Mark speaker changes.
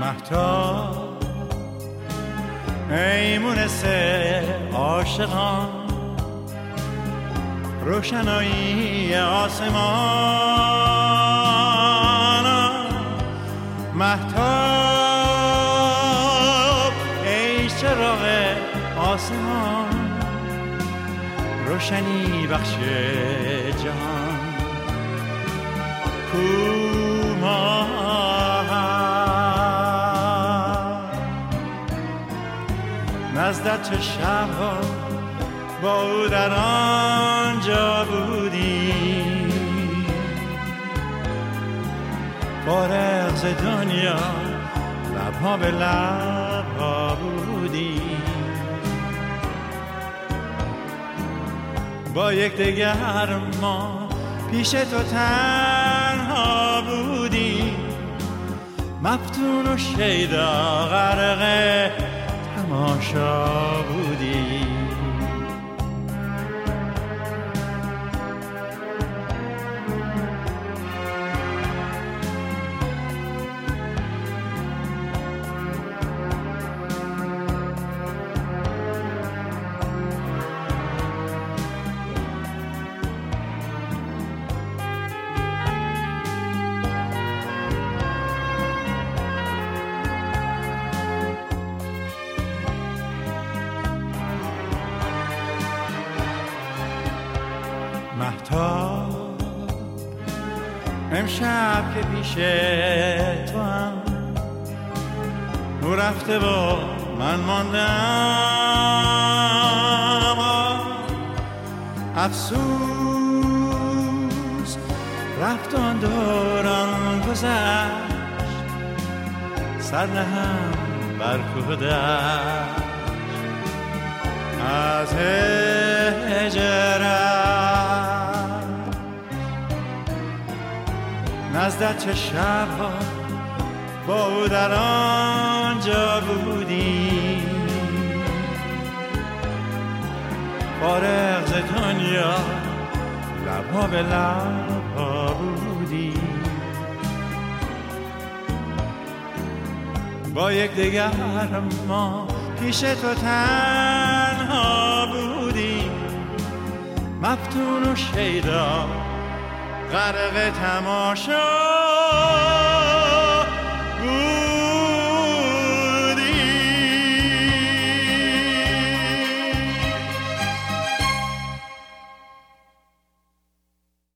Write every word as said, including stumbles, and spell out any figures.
Speaker 1: مهتاب ای مونس عاشقان، روشنایی آسمان. مهتاب ای چراغ آسمان، روشنی بخش جهان. کوما نزدت چه شبها با او در آنجا بودی، فارغ ز دنیا لبها به لبها بودی. با یک دگر ما پیش تو تنها بودی، مفتون و شیدا غرق تماشا بودی. مهتاب امشب که پیش تو هم او رفته و من ماندم، افسوس رفت آن دوران گذشت، سر نهم بر کوه دشت از هجرت. نزدت چه شبها با او در آنجا بودی، فارغ ز دنیا لبها به لبها بودی. با یک دگر ما پیش تو تنها بودی، مفتون و شیدا غرق تماشا